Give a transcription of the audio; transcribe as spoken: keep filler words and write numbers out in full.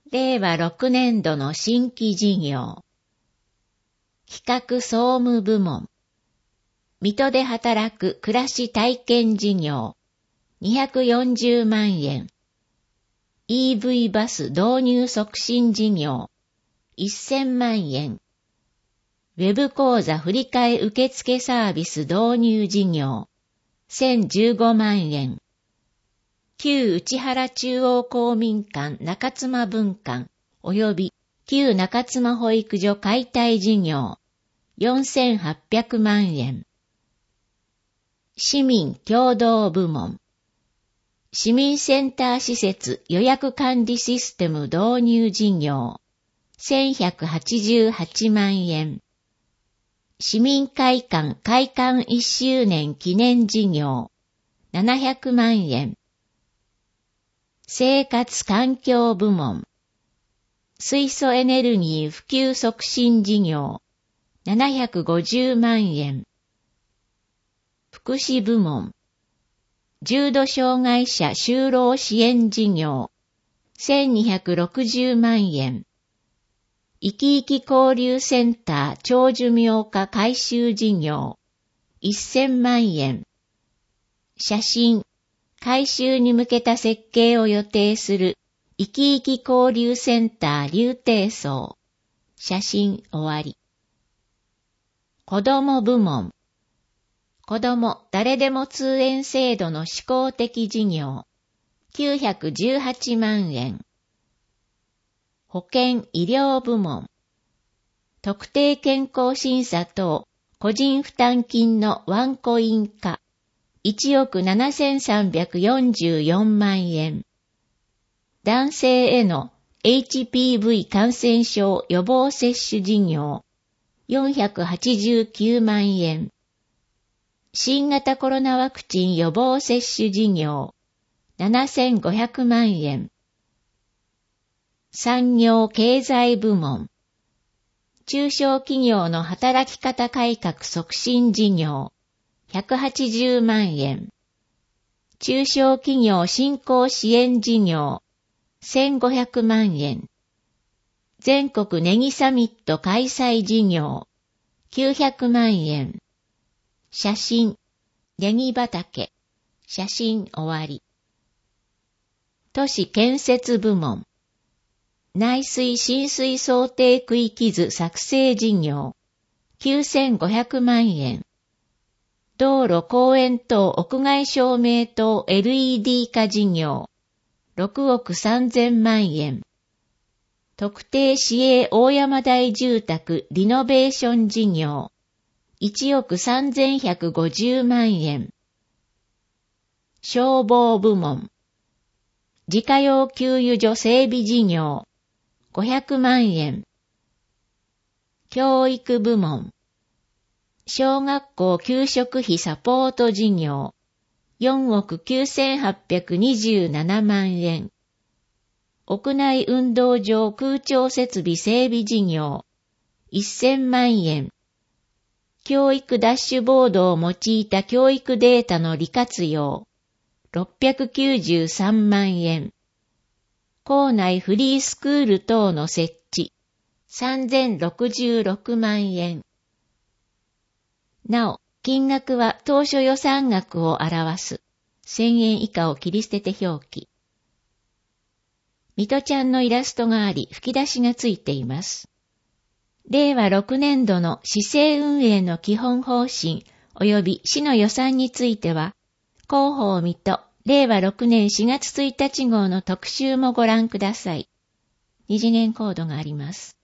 れいわろくねんどの新規事業。企画総務部門。水戸で働く暮らし体験事業。にひゃくよんじゅうまんえん。イーブイ バス導入促進事業。せんまんえん。ウェブ講座振替受付サービス導入事業。せんじゅうごまんえん。旧内原中央公民館中妻分館及び旧中妻保育所解体事業。よんせんはっぴゃくまんえん。市民協同部門。市民センター施設予約管理システム導入事業。せんひゃくはちじゅうはちまんえん。市民会館開館いっしゅうねん記念事業。ななひゃくまんえん。生活環境部門。水素エネルギー普及促進事業。ななひゃくごじゅうまんえん。福祉部門。重度障害者就労支援事業。せんにひゃくろくじゅうまんえん。生き生き交流センター長寿命化改修事業。せんまんえん。写真。改修に向けた設計を予定する生き生き交流センター竜亭荘。写真終わり。子ども部門。子ども誰でも通園制度の施行的事業。きゅうひゃくじゅうはちまんえん。保健医療部門。特定健康審査等個人負担金のワンコイン化。いちおくななせんさんびゃくよんじゅうよんまんえん。男性への エイチピーブイ 感染症予防接種事業。よんひゃくはちじゅうきゅうまんえん。新型コロナワクチン予防接種事業。ななせんごひゃくまんえん。産業経済部門。中小企業の働き方改革促進事業。ひゃくはちじゅうまんえん。中小企業振興支援事業。せんごひゃくまんえん。全国ネギサミット開催事業。きゅうひゃくまんえん。写真。ネギ畑。写真終わり。都市建設部門。内水浸水想定区域図作成事業。きゅうせんごひゃくまんえん。道路公園等屋外照明灯 エルイーディー 化事業。ろくおくさんぜんまんえん。特定市営大山台住宅リノベーション事業。いちおくさんぜんひゃくごじゅうまんえん。消防部門。自家用給油所整備事業。ごひゃくまんえん。教育部門。小学校給食費サポート事業。よんおくきゅうせんはっぴゃくにじゅうななまんえん。屋内運動場空調設備整備事業。せんまんえん。教育ダッシュボードを用いた教育データの利活用。ろっぴゃくきゅうじゅうさんまんえん。校内フリースクール等の設置。さんぜんろくじゅうろくまんえん。なお、金額は当初予算額を表す。せんえん以下を切り捨てて表記。水戸ちゃんのイラストがあり、吹き出しがついています。れいわろくねんどの市政運営の基本方針及び市の予算については、広報水戸れいわろくねんしがつついたち号の特集もご覧ください。二次元コードがあります。